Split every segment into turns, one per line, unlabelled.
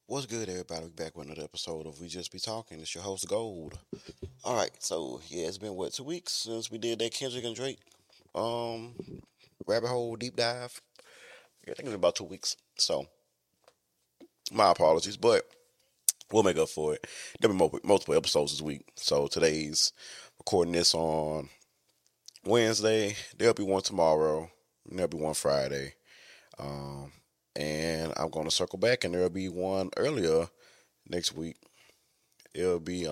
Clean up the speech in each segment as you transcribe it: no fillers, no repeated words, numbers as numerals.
What's good, everybody? We back with another episode of We Just Be Talking. It's your host, Gold. All right, so yeah, it's been 2 weeks since we did that Kendrick and Drake um rabbit hole deep dive. Yeah, I think it's about 2 weeks. So my apologies, but we'll make up for it. There'll be multiple episodes this week. So today's recording this on Wednesday. There'll be one tomorrow. And there'll be one Friday. Um, and I'm gonna circle back, and there'll be one earlier next week. It'll be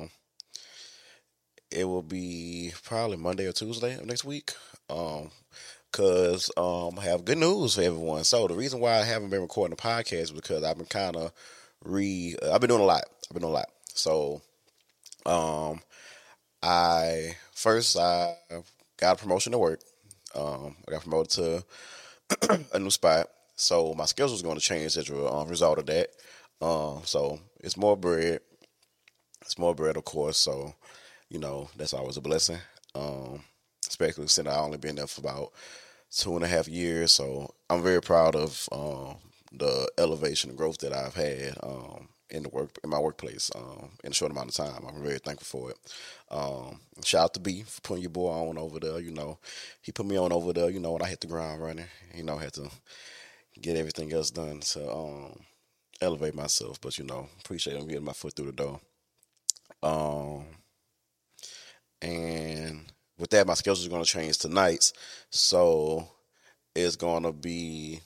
it will be probably Monday or Tuesday of next week. I have good news for everyone. So the reason why I haven't been recording the podcast is because I've been kind of I've been doing a lot. I've been doing a lot. So um, I got a promotion at work. I got promoted to a new spot. So my schedule is going to change as a result of that. So it's more bread. It's more bread, of course. So that's always a blessing. Um, Especially since I only been there for about 2.5 years. So I'm very proud of the elevation and growth that I've had in my workplace in a short amount of time. I'm very thankful for it. Shout out to B for putting your boy on over there. He put me on over there. When I hit the ground running. Had to get everything else done to elevate myself. But appreciate him getting my foot through the door. Um, and with that, my schedule is going to change to nights. So it's going to be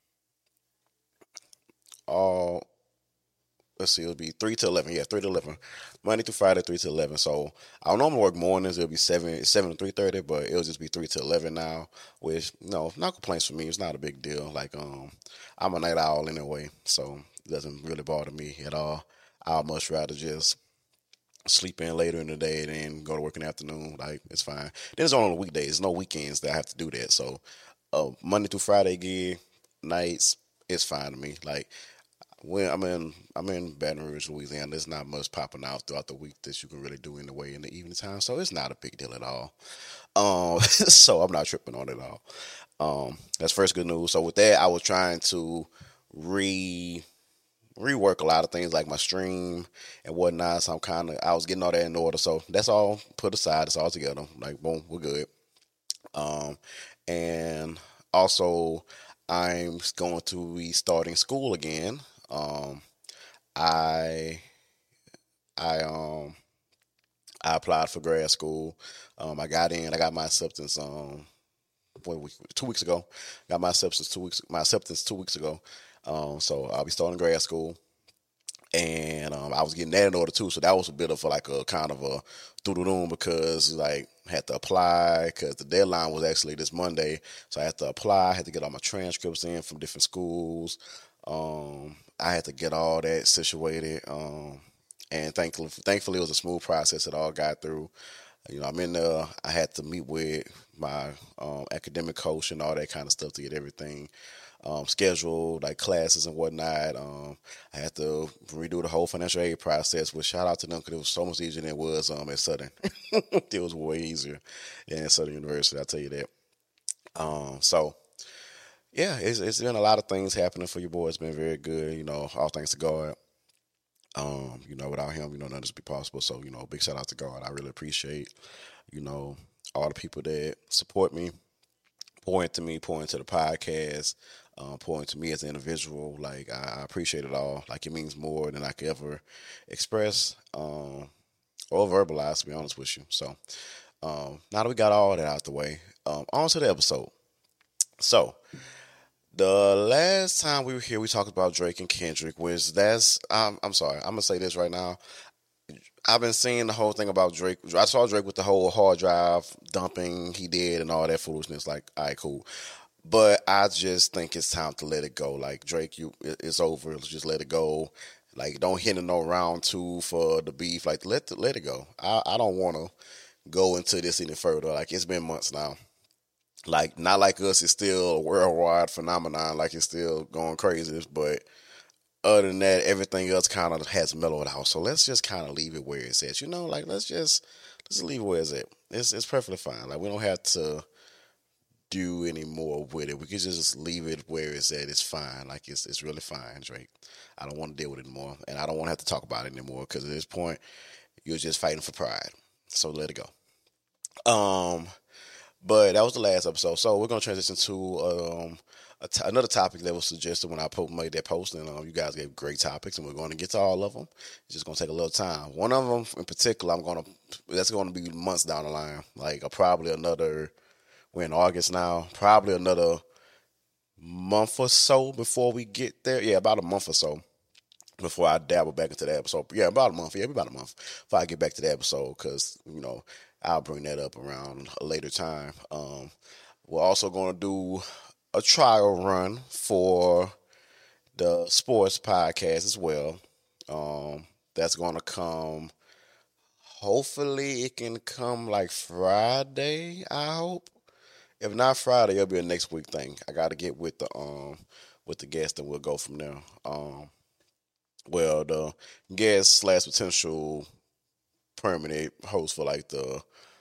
all, let's see, it'll be 3 to 11. Yeah, 3 to 11. Monday through Friday, 3 to 11. So I don't normally work mornings. It'll be 7 to 3:30, but it'll just be 3 to 11 now, which, not complaints for me. It's not a big deal. I'm a night owl anyway, so it doesn't really bother me at all. I'd much rather just sleep in later in the day and then go to work in the afternoon. Like, it's fine. Then it's on the weekdays. No weekends that I have to do that. So Monday through Friday gig, nights, it's fine to me. Like, when I'm in Baton Rouge, Louisiana, there's not much popping out throughout the week that you can really do anyway in the evening time. So it's not a big deal at all. So I'm not tripping on it at all. That's first good news. So with that, I was trying to re rework a lot of things like my stream and whatnot. So I was getting all that in order. So that's all put aside. It's all together. Like, boom, we're good. Um, and also, I'm going to be starting school again. Um, I I I applied for grad school. I got in. I got my acceptance. 2 weeks ago. Got my acceptance 2 weeks ago. So I'll be starting grad school. And I was getting that in order too. So that was a bit of like a kind of a doodle because like had to apply because the deadline was actually this Monday. So I had to apply. I had to get all my transcripts in from different schools. I had to get all that situated. And thankfully, it was a smooth process. It all got through. I'm in there. I had to meet with my academic coach and all that kind of stuff to get everything scheduled, like classes and whatnot. I had to redo the whole financial aid process, which shout out to them because it was so much easier than it was at Southern. It was way easier than at Southern University, I'll tell you that. So, yeah, it's been a lot of things happening for your boy. It's been very good, all thanks to God. Without him, none of this would be possible. So, big shout out to God. I really appreciate, you know, all the people that support me, pour into me, pour into the podcast, pour into me as an individual. Like, I appreciate it all. Like, it means more than I could ever express or verbalize, to be honest with you. So, now that we got all that out the way, on to the episode. So, the last time we were here, we talked about Drake and Kendrick, which I'm sorry, I'm gonna say this right now. I've been seeing the whole thing about Drake. I saw Drake with the whole hard drive dumping he did and all that foolishness. Like, all right, cool. But I just think it's time to let it go. Like, Drake, it's over. Let's just let it go. Like, don't hit no round two for the beef. Like, let it go. I don't want to go into this any further. Like, it's been months now. Like, not like us, it's still a worldwide phenomenon. Like, it's still going crazy. But other than that, everything else kind of has mellowed out. So let's just kind of leave it where it's at. Like, let's just leave it where it's at. It's perfectly fine. Like, we don't have to do any more with it. We could just leave it where it's at. It's fine. Like it's really fine, Drake. I don't want to deal with it anymore, and I don't want to have to talk about it anymore because at this point, you're just fighting for pride. So let it go. Um, but that was the last episode. So we're gonna transition to another topic that was suggested when I made that post, and you guys gave great topics, and we're going to get to all of them. It's just gonna take a little time. One of them in particular, that's gonna be months down the line, like probably another. We're in August now. Probably another month or so before we get there. Yeah, about a month or so before I dabble back into the episode. Yeah, about a month. Yeah, about a month before I get back to the episode, because I'll bring that up around a later time. We're also going to do a trial run for the sports podcast as well. That's going to come. Hopefully, it can come like Friday. I hope. If not Friday, it'll be a next week thing. I got to get with the guest, and we'll go from there. Well, the guest slash potential permanent host for like the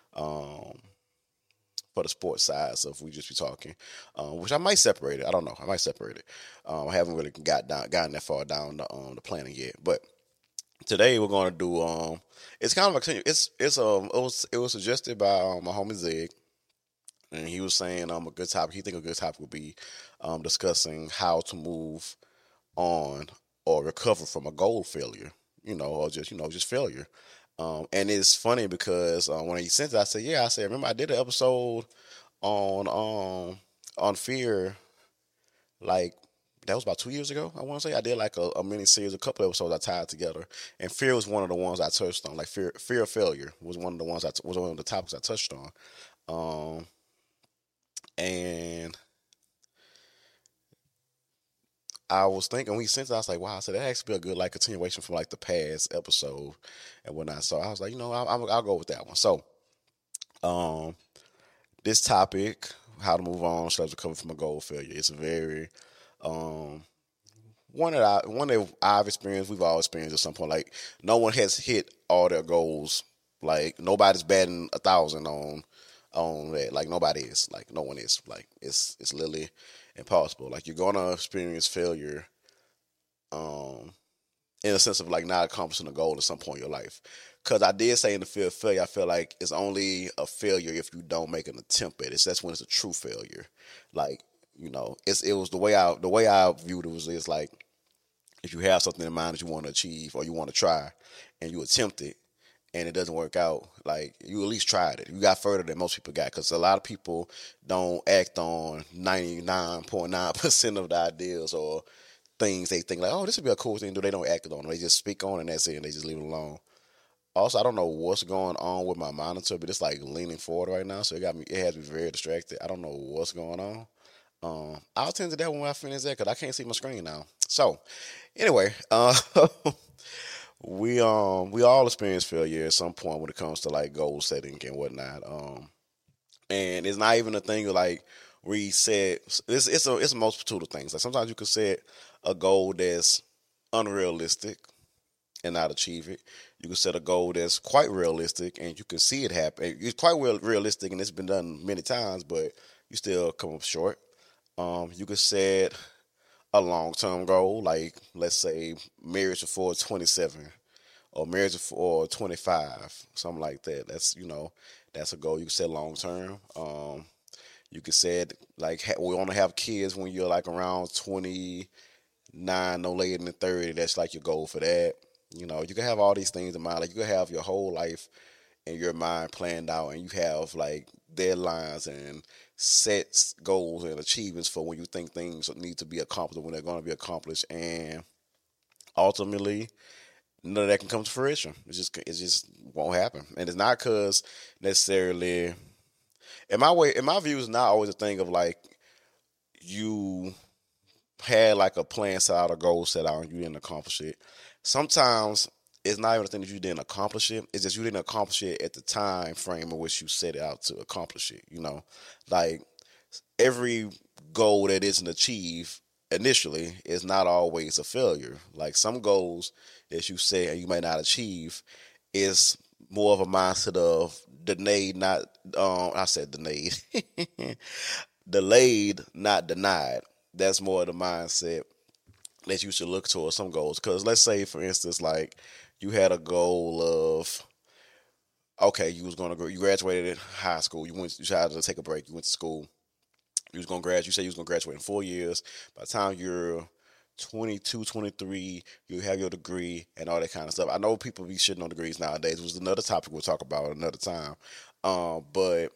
for the sports side. So if we just be talking, which I might separate it. I don't know. I might separate it. I haven't really gotten that far down the planning yet. But today we're gonna do. It's kind of like it was suggested by my homie Zig, and he was saying a good topic. He think a good topic would be discussing how to move on or recover from a goal failure, or just failure. And it's funny because when he sent it, I said, yeah, I said, remember I did an episode on fear, like that was about 2 years ago. I want to say I did like a mini series, a couple episodes I tied together, and fear was one of the ones I touched on. Like fear of failure was one of the ones was one of the topics I touched on. And I was thinking when he sent it, I was like, wow, so that actually be a good like continuation from like the past episode and whatnot. So I was like, I'll go with that one. So, this topic, how to move on, steps to recover from a goal failure, it's a very one that I've experienced. We've all experienced at some point. Like no one has hit all their goals. Like nobody's batting 1,000 on that. Like nobody is. Like no one is. Like it's literally impossible. Like you're gonna experience failure, in a sense of like not accomplishing a goal at some point in your life. Cause I did say in the field of failure, I feel like it's only a failure if you don't make an attempt at it. So that's when it's a true failure. Like it was the way I viewed it was it's like if you have something in mind that you want to achieve or you want to try, and you attempt it and it doesn't work out, like you at least tried it. You got further than most people got, because a lot of people don't act on 99.9% of the ideas or things they think like, oh, this would be a cool thing to do. They don't act on it. They just speak on it and that's it, and they just leave it alone. Also, I don't know what's going on with my monitor, but it's like leaning forward right now, so it has me very distracted. I don't know what's going on. I'll tend to that when I finish that because I can't see my screen now. So, anyway, we all experience failure at some point when it comes to like goal setting and whatnot. And it's not even a thing of like reset. It's a multitude of things. Like sometimes you could set a goal that's unrealistic and not achieve it. You can set a goal that's quite realistic and you can see it happen. It's quite realistic and it's been done many times, but you still come up short. You could set a long-term goal, like let's say marriage before 27 or marriage before 25, something like that. That's a goal you can set long-term. You could set like we want to have kids when you're like around 29, no later than 30. That's like your goal for that. You can have all these things in mind. Like you can have your whole life in your mind planned out, and you have like deadlines and sets goals and achievements for when you think things need to be accomplished, when they're going to be accomplished, and ultimately none of that can come to fruition. It just won't happen, and it's not because necessarily. In my view, it's not always a thing of like you had like a plan set out, a goal set out, and you didn't accomplish it. Sometimes it's not even a thing that you didn't accomplish it. It's just you didn't accomplish it at the time frame in which you set it out to accomplish it. Like every goal that isn't achieved initially is not always a failure. Like some goals that you set and you may not achieve is more of a mindset of delayed, not I said delayed. delayed, not denied. That's more of the mindset that you should look towards some goals. Because let's say, for instance, like you had a goal of okay, you was gonna you graduated high school, you tried to take a break, you went to school, you was gonna graduate. You said you was gonna graduate in 4 years. By the time you're 22, 23, you have your degree and all that kind of stuff. I know people be shitting on degrees nowadays, which is another topic we'll talk about another time. But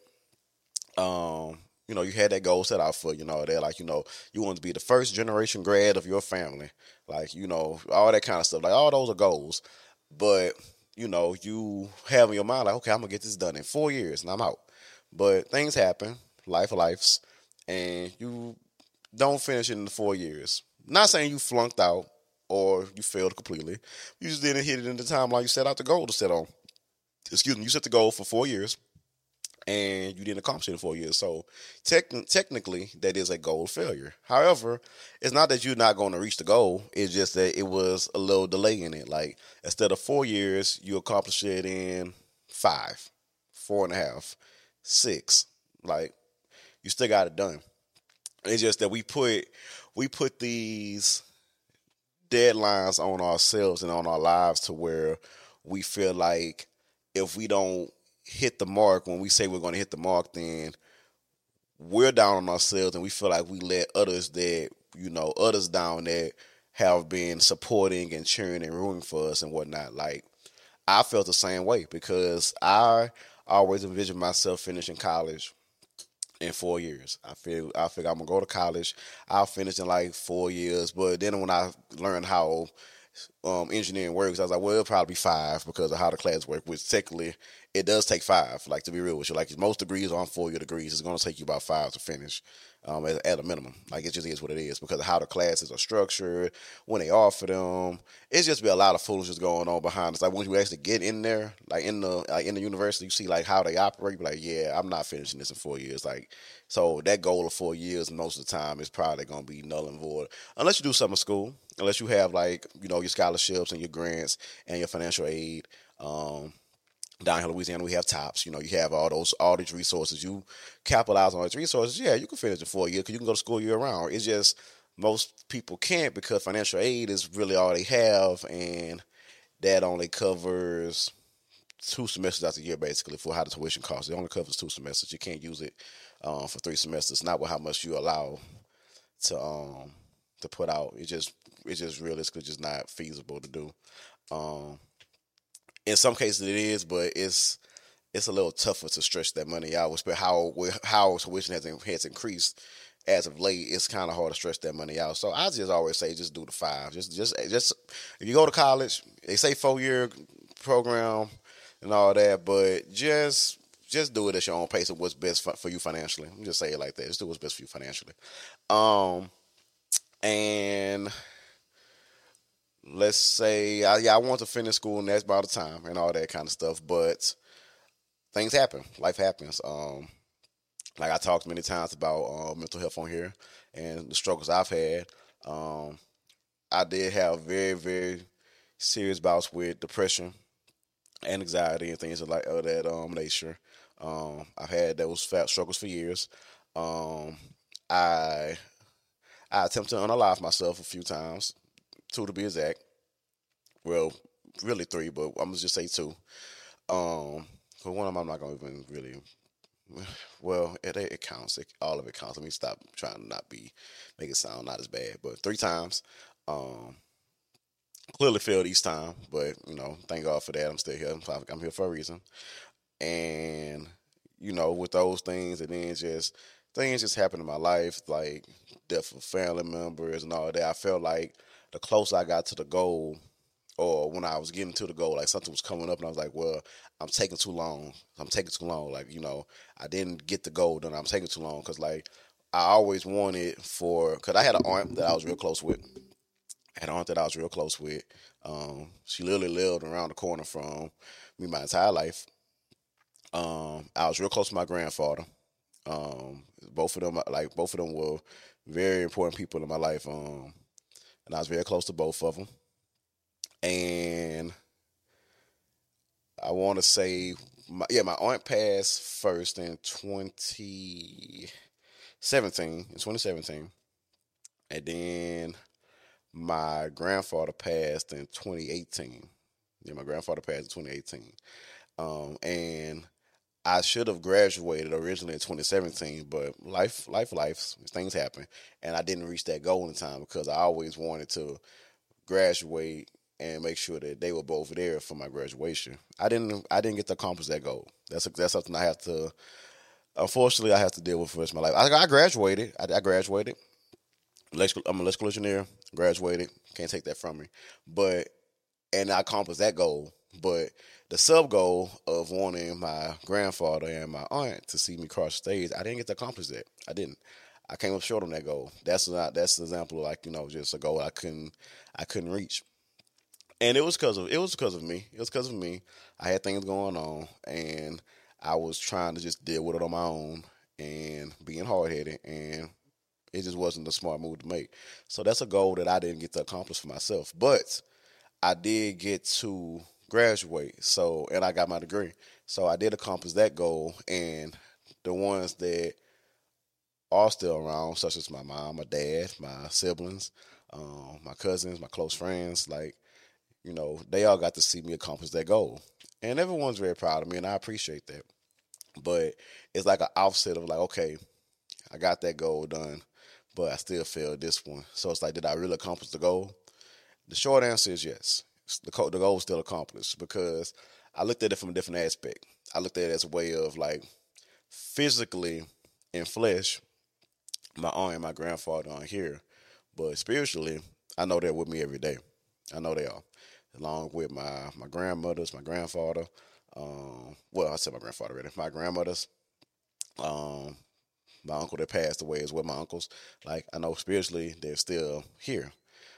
you know, you had that goal set out for you know that like you want to be the first generation grad of your family, like all that kind of stuff. Like all those are goals, but you have in your mind like, okay, I'm gonna get this done in 4 years and I'm out. But things happen, life, and you don't finish it in the 4 years. Not saying you flunked out or you failed completely. You just didn't hit it in the timeline you set out the goal to set on. Excuse me, you set the goal for 4 years and you didn't accomplish it in 4 years. So technically, that is a goal failure. However, it's not that you're not going to reach the goal. It's just that it was a little delay in it. Like instead of 4 years, you accomplish it in five, 4.5, 6. Like you still got it done. It's just that we put these deadlines on ourselves and on our lives to where we feel like if we don't hit the mark when we say we're going to hit the mark, then we're down on ourselves and we feel like we let others down that have been supporting and cheering and rooting for us and whatnot. Like I felt the same way because I always envisioned myself finishing college in 4 years. I figure I'm gonna go to college. I'll finish in like 4 years. But then when I learned how engineering works, I was like, well, it'll probably be five because of how the class work. Which technically, it does take five. Like to be real with you, like most degrees are 4 year degrees. It's gonna take you about five to finish, at a minimum. Like it just is what it is because of how the classes are structured, when they offer them. It's just be a lot of foolishness going on behind us. Like when you actually get in there, like in the university, you see like how they operate. You be like, yeah, I'm not finishing this in 4 years. Like so that goal of 4 years most of the time is probably gonna be null and void unless you do something in school. Unless you have like your scholarships and your grants and your financial aid. Down here in Louisiana, we have TOPS. You have all these resources. You capitalize on these resources. Yeah, you can finish in 4 years because you can go to school year round. It's just most people can't because financial aid is really all they have, and that only covers 2 semesters out the year basically for how the tuition costs. It only covers 2 semesters. You can't use it for 3 semesters. Not with how much you allow to put out. It's just realistically just not feasible to do. Um, in some cases it is, but it's a little tougher to stretch that money out. Especially how tuition has increased as of late. It's kind of hard to stretch that money out. So I just always say just do the five. Just if you go to college, they say 4 year program and all that, but just do it at your own pace and what's best for you financially. I'm just say it like that. Just do what's best for you financially. Um, and let's say, yeah, I want to finish school and that's about the time and all that kind of stuff. But things happen. Life happens. Like I talked many times about mental health on here and the struggles I've had. Um, I did have very, very serious bouts with depression and anxiety and things of that nature. I've had those fat struggles for years. Um, I I attempted to unalive myself a few times, two to be exact. Well, really three, but I'm gonna just say two. For one of them, I'm not gonna even really. Well, it counts. All of it counts. Let me stop trying to not make it sound not as bad. But 3 times, um, clearly failed each time. But thank God for that. I'm still here. I'm here for a reason. And with those things, and then just things just happen in my life, like death of family members and all that. I felt like the closer I got to the goal, or when I was getting to the goal, like something was coming up, and I was like, "Well, I'm taking too long. I'm taking too long. Like, I didn't get the goal done. I'm taking too long because, like, I always wanted because I had an aunt that I was real close with. I had an aunt that I was real close with. She literally lived around the corner from me my entire life. I was real close to my grandfather. Both of them were very important people in my life. And I was very close to both of them. And I want to say, my aunt passed first in 20. in 2017, and then my grandfather passed in 2018. Yeah, my grandfather passed in 2018. And I should have graduated originally in 2017, but life, things happen, and I didn't reach that goal in time because I always wanted to graduate and make sure that they were both there for my graduation. I didn't get to accomplish that goal. That's something I have to. Unfortunately, I have to deal with for the rest of my life. I graduated. I graduated. I'm an electrical engineer. Graduated. Can't take that from me. But and I accomplished that goal. But the sub goal of wanting my grandfather and my aunt to see me cross the stage, I didn't get to accomplish that. I didn't. I came up short on that goal. That's an example of, like, just a goal I couldn't reach. And it was because of me. It was because of me. I had things going on, and I was trying to just deal with it on my own and being hard headed, and it just wasn't the smart move to make. So that's a goal that I didn't get to accomplish for myself. But I did get to graduate, and I got my degree. So I did accomplish that goal, and the ones that are still around, such as my mom, my dad, my siblings, my cousins, my close friends, like, they all got to see me accomplish that goal. And everyone's very proud of me, and I appreciate that. But it's like an offset of, like, okay, I got that goal done, but I still failed this one. So it's like, did I really accomplish the goal? The short answer is yes. The goal is still accomplished because I looked at it from a different aspect. I looked at it as a way of, like, physically in flesh, my aunt and my grandfather aren't here, but spiritually, I know they're with me every day. I know they are, along with my grandmothers, my grandfather. Well, I said my grandfather already. My grandmothers, um, my uncle that passed away is with my uncles. Like, I know spiritually they're still here.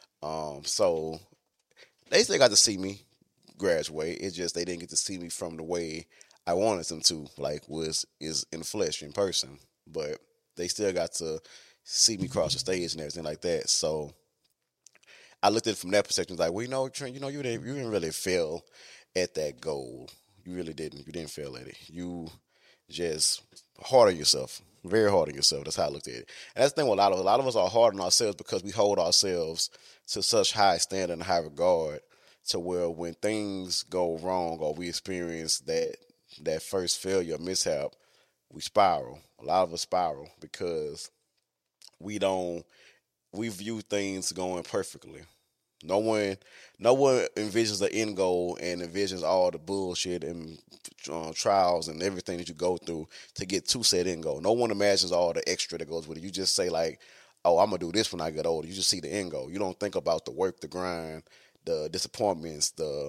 So they still got to see me graduate. It's just they didn't get to see me from the way I wanted them to, like, was is in the flesh, in person. But they still got to see me cross the stage and everything like that. So I looked at it from that perspective, like, well, Trent, you didn't really fail at that goal. You really didn't. You didn't fail at it. You just hard on yourself, very hard on yourself. That's how I looked at it. And that's the thing with a lot of us are hard on ourselves because we hold ourselves to such high standard and high regard, to where when things go wrong or we experience that first failure, mishap, we spiral. A lot of us spiral because we don't we view things going perfectly. No one, no one envisions the end goal and envisions all the bullshit and trials and everything that you go through to get to said end goal. No one imagines all the extra that goes with it. You just say, like, "Oh, I'm gonna do this when I get older." You just see the end goal. You don't think about the work, the grind, the disappointments,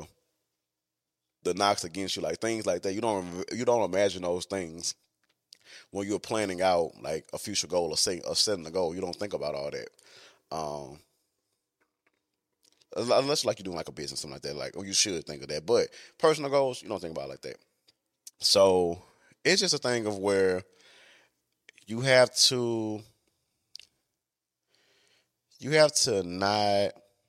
the knocks against you, like things like that. You don't imagine those things when you're planning out, like, a future goal or setting a goal. You don't think about all that. Um, Unless, like, you're doing like a business, something like that, like, or you should think of that. But personal goals, you don't think about it like that. So it's just a thing of where you have to you have to not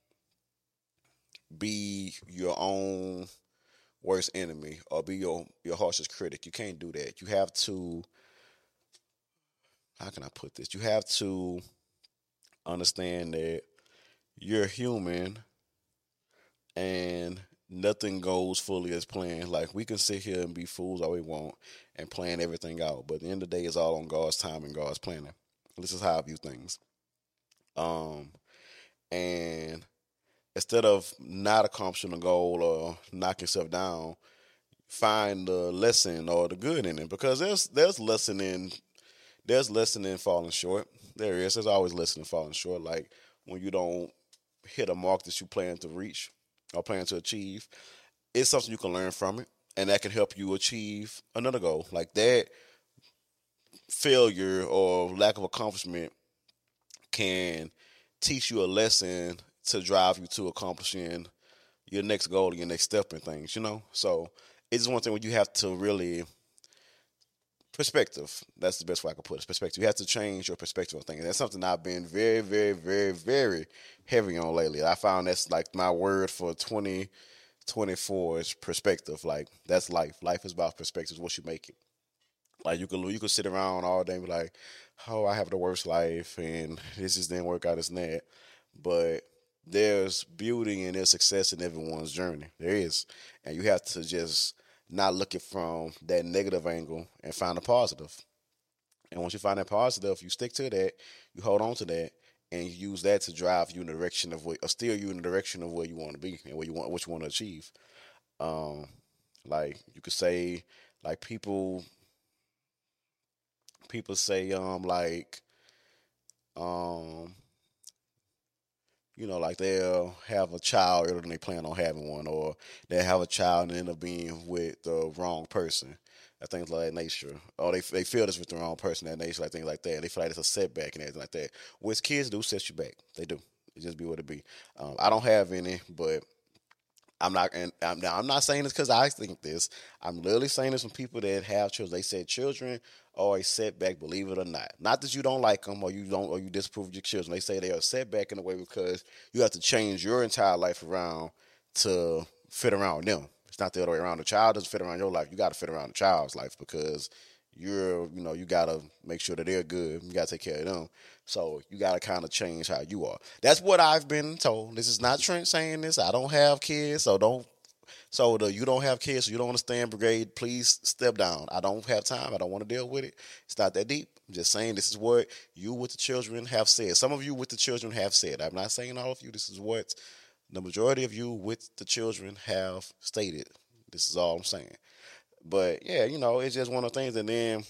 be your own worst enemy or be your harshest critic. You can't do that. You have to, how can I put this? You have to understand that you're human and nothing goes fully as planned. Like, we can sit here and be fools all we want and plan everything out, but at the end of the day, it's all on God's time and God's planning. This is how I view things. Um, and instead of not accomplishing a goal or knocking yourself down, find the lesson or the good in it, because there's lesson in falling short. There is. There's always lesson in falling short. Like, when you don't hit a mark that you plan to reach or plan to achieve, it's something you can learn from it, and that can help you achieve another goal. Like, that failure or lack of accomplishment can teach you a lesson to drive you to accomplishing your next goal or your next step in things. So it's one thing where you have to really perspective. That's the best way I could put it. Perspective. You have to change your perspective on things. That's something I've been very, very, very, very heavy on lately. I found that's like my word for 2024 is perspective. Like, that's life. Life is about perspective. What you make it. Like you could sit around all day and be like, "Oh, I have the worst life, and this just didn't work out, this and that." But there's beauty and there's success in everyone's journey. There is, and you have to just not look it from that negative angle and find a positive. And once you find that positive, you stick to that, you hold on to that, and you use that to drive you in the direction of or steer you in the direction of where you want to be and what you want to achieve. Um, like you could say, like people say, um, like they'll have a child earlier than they plan on having one, or they'll have a child and end up being with the wrong person. Things like that nature. Or they feel this with the wrong person, that nature, like things like that. They feel like it's a setback and everything like that. Which kids do set you back. They do. It just be what it be. I don't have any, but I'm not saying this because I think this. I'm literally saying this from people that have children. They said children are a setback, believe it or not. Not that you don't like them or you disapprove of your children. They say they are a setback in a way because you have to change your entire life around to fit around them. It's not the other way around. The child doesn't fit around your life. You got to fit around the child's life because you got to make sure that they're good. You got to take care of them. So you got to kind of change how you are. That's what I've been told. This is not Trent saying this. I don't have kids, so don't. So you don't have kids, so you don't understand, brigade. Please step down. I don't have time. I don't want to deal with it. It's not that deep. I'm just saying this is what you with the children have said. Some of you with the children have said. I'm not saying all of you. This is what the majority of you with the children have stated. This is all I'm saying. But yeah, it's just one of the things. And then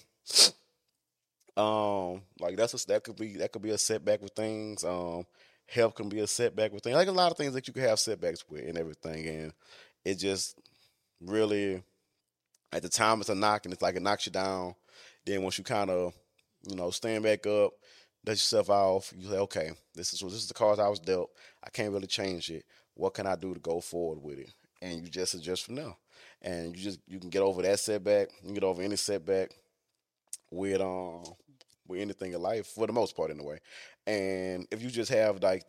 like that could be a setback with things. Health can be a setback with things. Like a lot of things that you can have setbacks with and everything. And it just really at the time it's a knock and it's like it knocks you down. Then once you kind of, stand back up, dust yourself off, you say, okay, this is the cards I was dealt. I can't really change it. What can I do to go forward with it? And you just adjust from there. And you can get over that setback. You can get over any setback with anything in life for the most part anyway. And if you just have like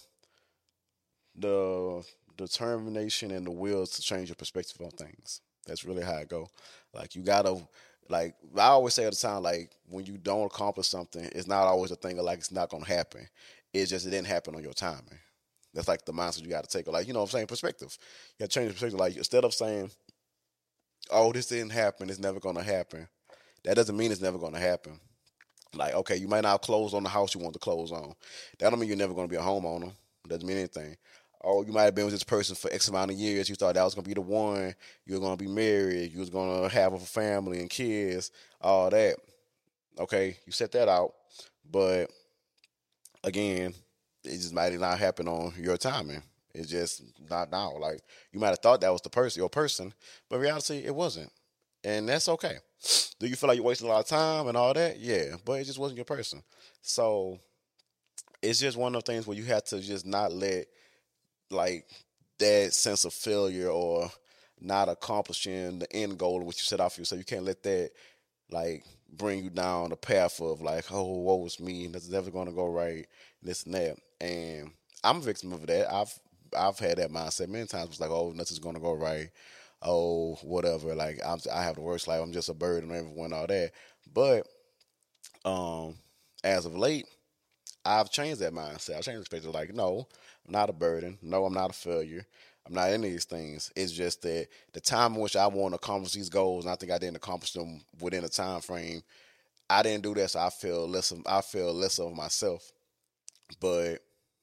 the determination and the will to change your perspective on things, that's really how I go. Like you gotta like I always say at the time, like when you don't accomplish something, it's not always a thing of like it's not gonna happen. It's just it didn't happen on your timing. That's like the mindset you got to take. Like, what I'm saying, perspective. You got to change the perspective. Like, instead of saying, oh, this didn't happen, it's never going to happen, that doesn't mean it's never going to happen. Like, okay, you might not have closed on the house you want to close on. That don't mean you're never going to be a homeowner. Doesn't mean anything. Oh, you might have been with this person for X amount of years. You thought that was going to be the one. You were going to be married. You was going to have a family and kids, all that. Okay, you set that out. But again, it just might not happen on your timing. It's just not now. Like you might have thought that was your person, but in reality it wasn't, and that's okay. Do you feel like you're wasting a lot of time and all that? Yeah, but it just wasn't your person. So it's just one of the things where you have to just not let like that sense of failure or not accomplishing the end goal of what you set out for yourself. You can't let that like bring you down the path of like, oh, woe is me, that's never gonna go right, this and that. And I'm a victim of that. I've had that mindset many times. It's like, oh, nothing's gonna go right. Oh, whatever. Like I have the worst life. I'm just a burden on everyone, all that. But um, as of late, I've changed that mindset. I've changed the perspective. Like, no, I'm not a burden. No, I'm not a failure. I'm not any of these things. It's just that the time in which I want to accomplish these goals, and I think I didn't accomplish them within a time frame. I didn't do that, so I feel less of myself. But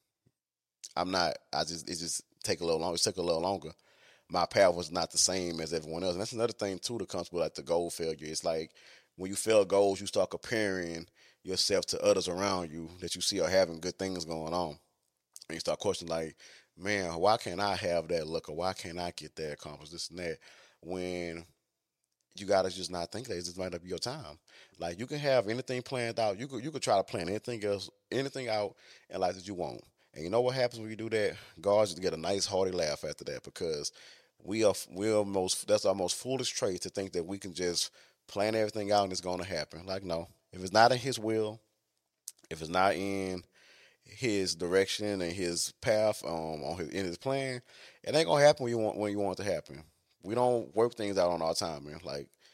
I'm not. It just take a little longer. It took a little longer. My path was not the same as everyone else, and that's another thing too that comes with like the goal failure. It's like when you fail goals, you start comparing yourself to others around you that you see are having good things going on. And you start questioning like, man, why can't I have that look or why can't I get that accomplished, this and that? When you gotta just not think that it just might not be your time. Like you can have anything planned out. You could try to plan anything else, anything out in life that you want. And you know what happens when you do that? God just get a nice hearty laugh after that because we are most that's our most foolish trait to think that we can just plan everything out and it's gonna happen. Like no. If it's not in his will, if it's not in his direction and his path in his plan, it ain't gonna happen when you want it to happen. We don't work things out on our time, man. Like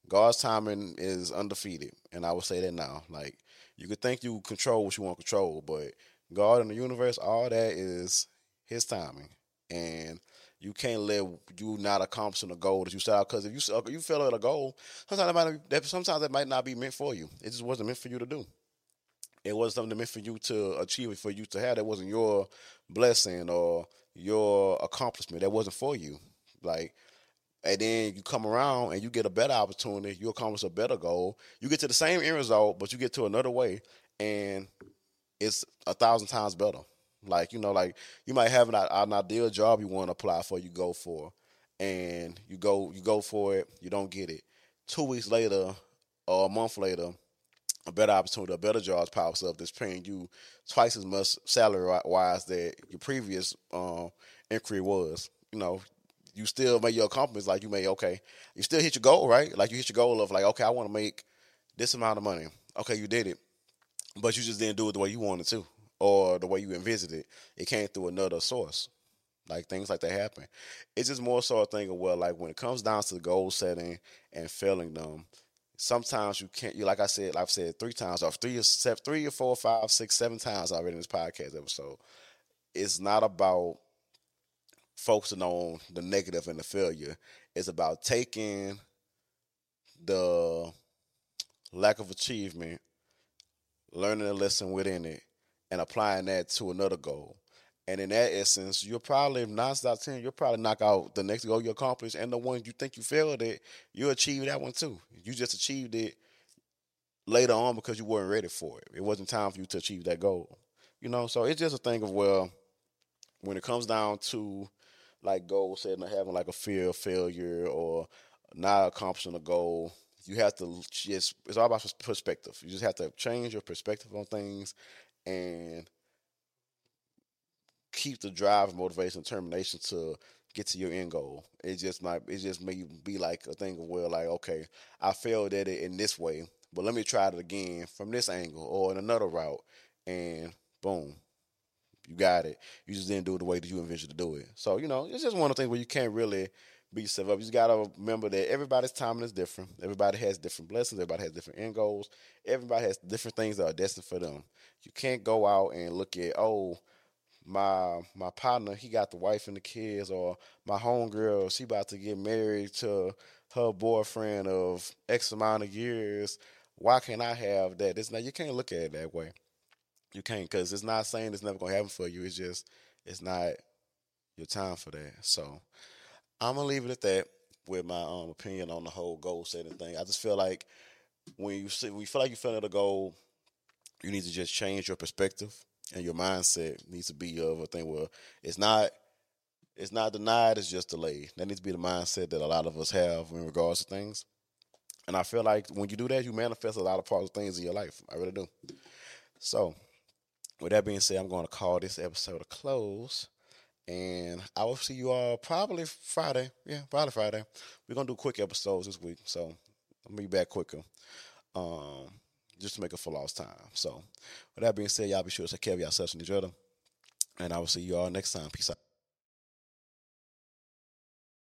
God's timing is undefeated, and I would say that now. Like you could think you control what you want to control, but God in the universe, all that is His timing, and you can't let you not accomplishing a goal that you set out. Because if you fail at a goal, sometimes that might not be meant for you. It just wasn't meant for you to do. It wasn't something meant for you to achieve, it for you to have. That wasn't your blessing or your accomplishment. That wasn't for you. Like, and then you come around and you get a better opportunity, you accomplish a better goal, you get to the same end result, but you get to another way, and it's 1,000 times better. Like, like you might have an ideal job you want to apply for, you go for, and you go for it, you don't get it. 2 weeks later or a month later, a better opportunity, a better job pops up that's paying you twice as much salary wise that your previous inquiry was. You still made your accomplishments. Like, you still hit your goal, right? Like, you hit your goal of, like, okay, I want to make this amount of money. Okay, you did it, but you just didn't do it the way you wanted to or the way you envisioned it. It came through another source. Like, things like that happen. It's just more so a thing of, well, like, when it comes down to goal setting and failing them, sometimes you can't. You, like I said, I've said 3 times, or three or four, five, six, 7 times already in this podcast episode. It's not about focusing on the negative and the failure. It's about taking the lack of achievement, learning a lesson within it, and applying that to another goal. And in that essence, you'll probably 9 out of 10, you'll probably knock out the next goal you accomplish, and the one you think you failed at, you'll achieve that one too. You just achieved it later on because you weren't ready for it. It wasn't time for you to achieve that goal. So it's just a thing of, well, when it comes down to like goal setting or having like a fear of failure or not accomplishing a goal, you have to just, it's all about perspective. You just have to change your perspective on things and keep the drive, motivation, determination to get to your end goal. It just may be like a thing of, well, like, okay, I failed at it in this way, but let me try it again from this angle or in another route, and boom, you got it. You just didn't do it the way that you envisioned to do it. So, it's just one of the things where you can't really beat yourself up. You just gotta remember that everybody's timing is different. Everybody has different blessings. Everybody has different end goals. Everybody has different things that are destined for them. You can't go out and look at, oh, my partner, he got the wife and the kids, or my homegirl, she about to get married to her boyfriend of X amount of years. Why can't I have that? It's not, you can't look at it that way. You can't, because it's not saying it's never gonna happen for you. It's just, it's not your time for that. So I'm gonna leave it at that with my opinion on the whole goal setting thing. I just feel like when you feel like you feel at a goal, you need to just change your perspective, and your mindset needs to be of a thing where it's not it's not denied, it's just delayed. That needs to be the mindset that a lot of us have in regards to things. And I feel like when you do that, you manifest a lot of positive things in your life. I really do. So, with that being said, I'm going to call this episode a close. And I will see you all probably Friday. Yeah, probably Friday. We're going to do quick episodes this week. So, I'll be back quicker. Um, just to make up for lost time. So, with that being said, y'all be sure to take care of yourselves and each other. And I will see you all next time. Peace out.